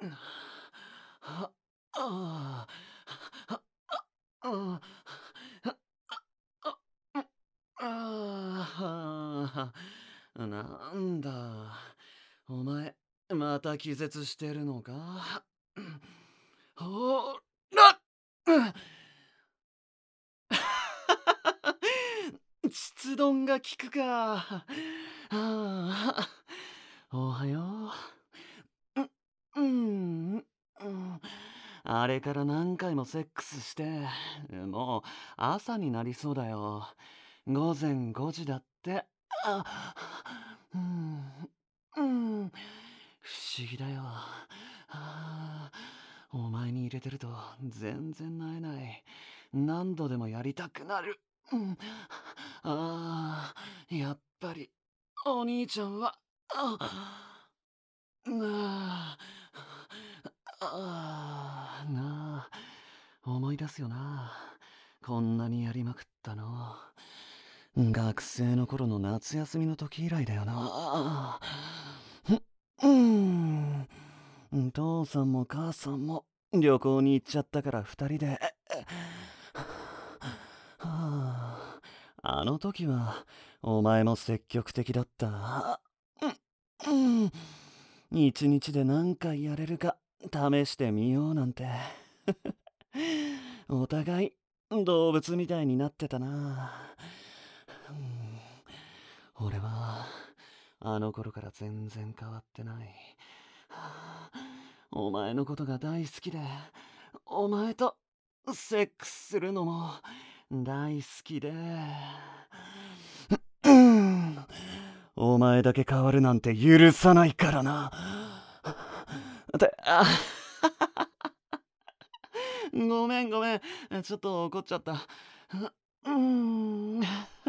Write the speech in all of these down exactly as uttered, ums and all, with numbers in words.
は、ああ、は、あ、あ、ああ、なんだ。お前、また気絶してるのか？ほら！膣丼が効くか。ああ、おはよう。う、うん、うん。あれから何回もセックスして、もう朝になりそうだよ。午前ごじだって。あ、うん、うん。不思議だよ。はあ、お前に入れてると全然萎えない。何度でもやりたくなる。うん、ああ、やっぱり、お兄ちゃんは、あ、なあ、ああ、なあ、思い出すよな。こんなにやりまくったの。学生の頃の夏休みの時以来だよな。うん。父さんも母さんも旅行に行っちゃったから二人で。はあ、あの時はお前も積極的だった。うん、うん。一日で何回やれるか試してみようなんて。お互い動物みたいになってたな。うん、俺はあの頃から全然変わってない。はあ、お前のことが大好きで、お前とセックスするのも大好きで。うん、お前だけ変わるなんて許さないからな。って、あ、ごめんごめん。ちょっと怒っちゃった。うーん。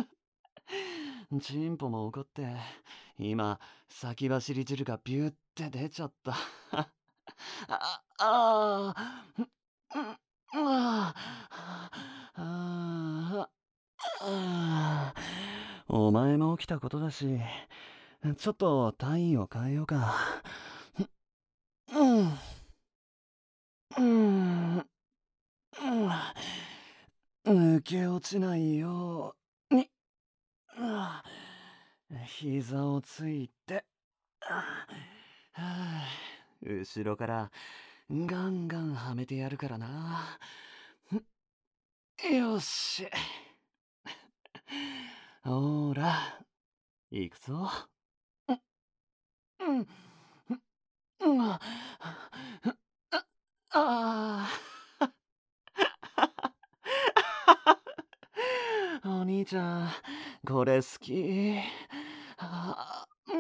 チンポも怒って、今、先走り汁がビューって出ちゃった。あ、ああ、うん、ああ、ああ、お前も起きたことだし、ちょっと単位を変えようか。うん、うん、うん、抜け落ちないように、ああ、膝をついて、ああ、はあ、後ろからガンガンはめてやるからな。よし。ほら、行くぞ。うん、うん、うん、ああ。お兄ちゃん、これ好き。あ、うん。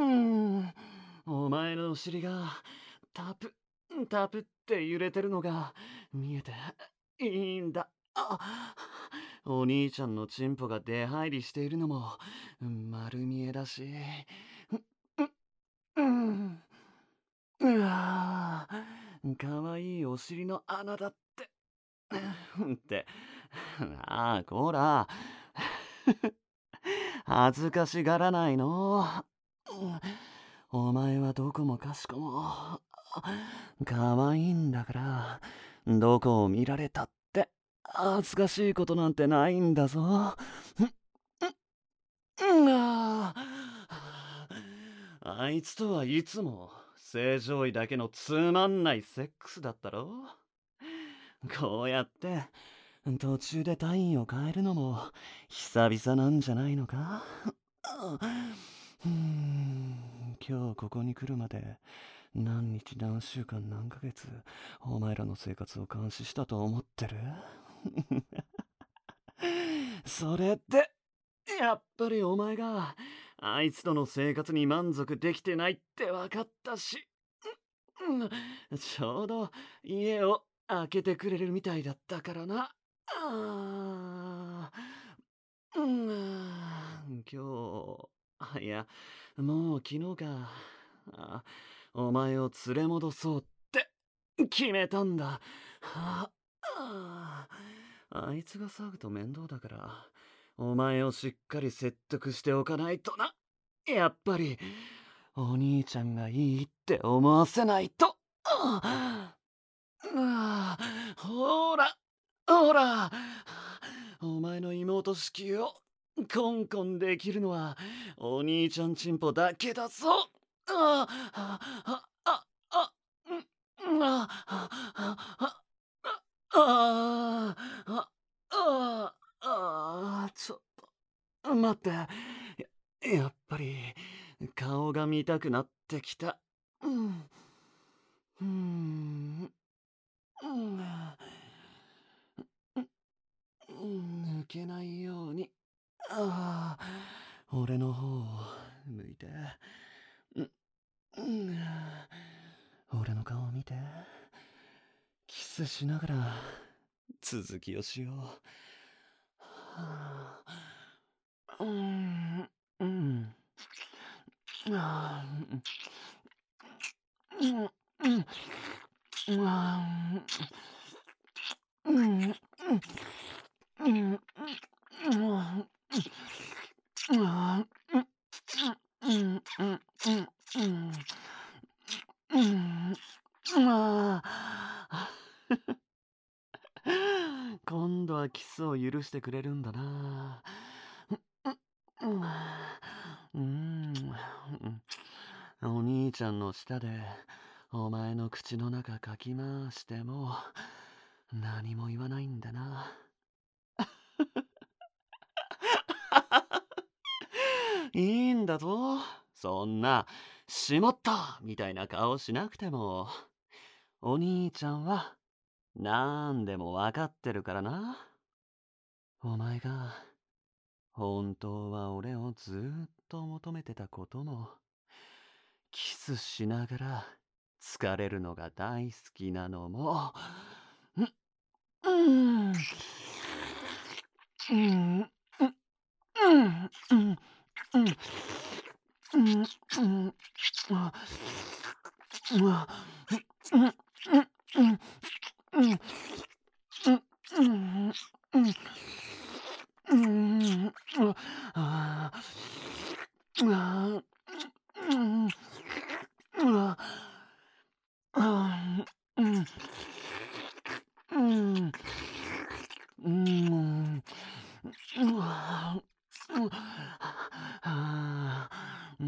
お前のお尻がタプ、タプって揺れてるのが見えていいんだ。あ、お兄ちゃんのチンポが出入りしているのも丸見えだし。うん。うわあ、かわいいお尻の穴だって。って、ああ、こら。恥ずかしがらないの。お前はどこもかしこも、可愛いんだから、どこを見られたって恥ずかしいことなんてないんだぞ。うんああいつとはいつも正常位だけのつまんないセックスだったろ。こうやって途中で単位を変えるのも久々なんじゃないのか。うーん、今日ここに来るまで何日何週間何ヶ月お前らの生活を監視したと思ってる？それでやっぱりお前があいつとの生活に満足できてないって分かったし、うん、ちょうど家を開けてくれるみたいだったからな。あー、うん、今日、あ、いや、もう昨日か。あ、お前を連れ戻そうって決めたんだ。はあ、あいつが騒ぐと面倒だから、お前をしっかり説得しておかないとな。やっぱり、お兄ちゃんがいいって思わせないと。 ああ、ほら、ほら、お前の妹式をコンコンできるのはお兄ちゃんチンポだけだぞ。ああ、あ、あ、あ、うん、あ、あ、あ、あ、あ、あ、あ、ちょっと、待って。や、やっぱり、顔が見たくなってきた。うん。うーん。うん。うん、抜けないように。ああ、俺の方を向いて。うん、うん、俺の顔を見て。キスしながら続きをしよう。はあ、うん、うん。あーうん、うん、うん、あーうん、うん、うん、うん、うん、あーうん、うん、うん、うん、うん、うん、ああ。今度はキスを許してくれるんだな。うん、うん、うん、お兄ちゃんの舌でお前の口の中かき回しても何も言わないんだな。いいんだぞ。そんな、しまったみたいな顔しなくても。お兄ちゃんは、なんでもわかってるからな。お前が、本当は俺をずーっと求めてたことも、キスしながら疲れるのが大好きなのも、ん、うん、うん、うん、うん、うん、うん、うん、うん、うん、あ、うわ、うん、うん、うん、うん、うん、うん、うん、うん、ああ、うわ、うん、うわ、あーうん、うん、うん、うわ、うん、あーうん、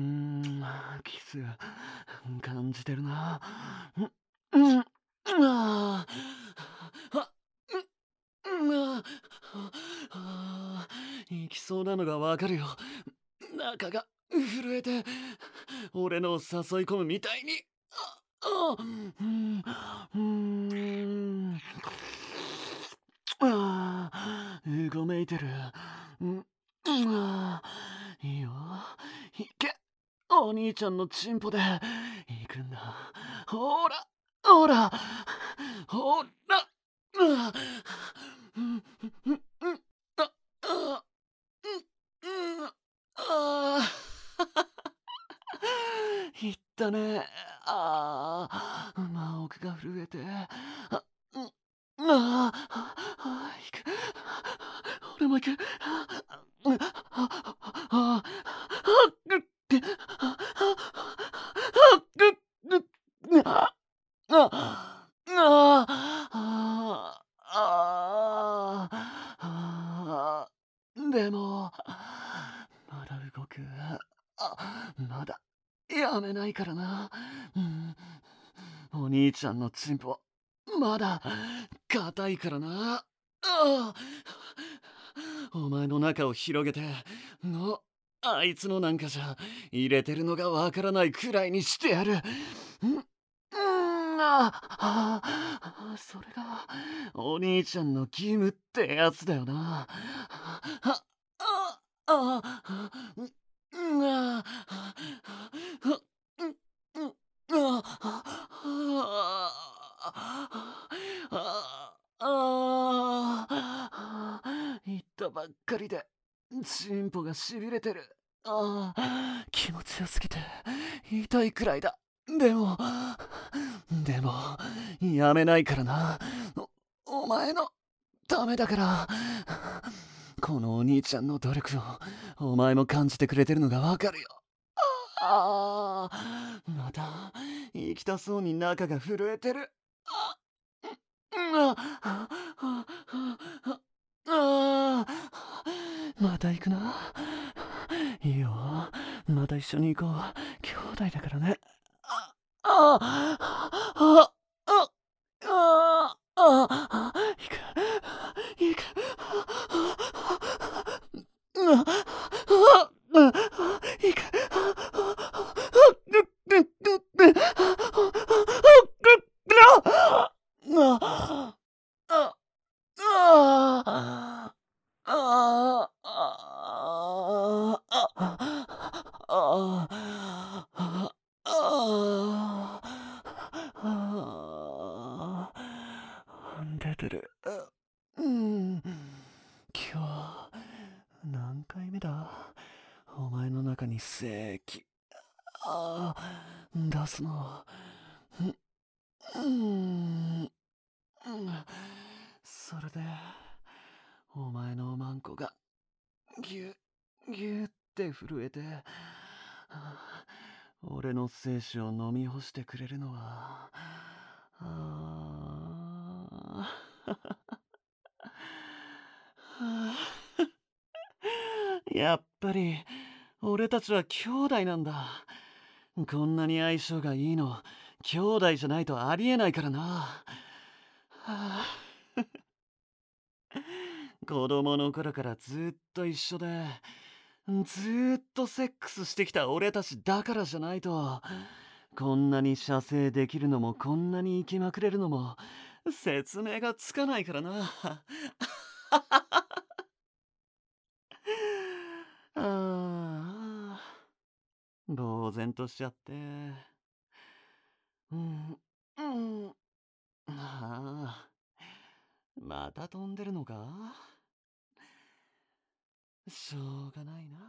キス、感じてるな。うん、うん、あーあ、うん、ああー、行きそうなのがわかるよ。中が震えて、俺のを誘い込むみたいに。あ、あ、うん、うん、ああ、うごめいてる。うん、ああ、いいよ。いけ。お兄ちゃんのチンポで行くんだ。ほら、ほら、ほら、うわ、うん、うん、うん、あ、あ、うん、うん、ああ、いったね。ああ、まあ、奥が震えて。あ、うん、ああ、あ、行く。俺も行く。うん、あ、あ、あ、あ、ぐって、あ、あ、あ、ぐっ、ぐっ、あ、あ、あ、あ、あ、あ、でも、まだ動く。あ、まだ、やめないからな。うん、お兄ちゃんのチンポ、まだ、硬いからな。ああ、お前の中を広げて、の、あいつのなんかじゃ、入れてるのがわからないくらいにしてやる。ん、うんあああ、それが、お兄ちゃんの義務ってやつだよな。あ、あ、あ、あ、うん、うんあ、あ、うん、うん、あ、あ、あ、あ、あ、言ったばっかりで、チンポがしびれてる。ああ、気持ちよすぎて、痛いくらいだ。でも、でも、やめないからな。お、お前のためだから。このお兄ちゃんの努力を、お前も感じてくれてるのがわかるよ。 ああ、また行きたそうに中が震えてる。あ、うん、あ、あ、あ、あ、あ、あ、また行くな。いいよ、また一緒に行こう。兄弟だからね。あ、あ、あ、あ、あ、あ、あ、行く、行く。うん、あ、あ、うん、行く。出てる。うん。今日、何回目だ？お前の中に正気。ああ、出すの。うん、うん、それで、お前のおまんこが、ぎゅ、ぎゅって震えて、はあ、俺の精子を飲み干してくれるのは、ああ、やっぱり、俺たちは兄弟なんだ。こんなに相性がいいの、兄弟じゃないとありえないからな。はあ、子供の頃からずっと一緒で、ずーっとセックスしてきた俺たちだからじゃないと、こんなに射精できるのもこんなに生きまくれるのも説明がつかないからな。ああ、呆然としちゃって。うん、うん、ああ、また飛んでるのか？しょうがないな。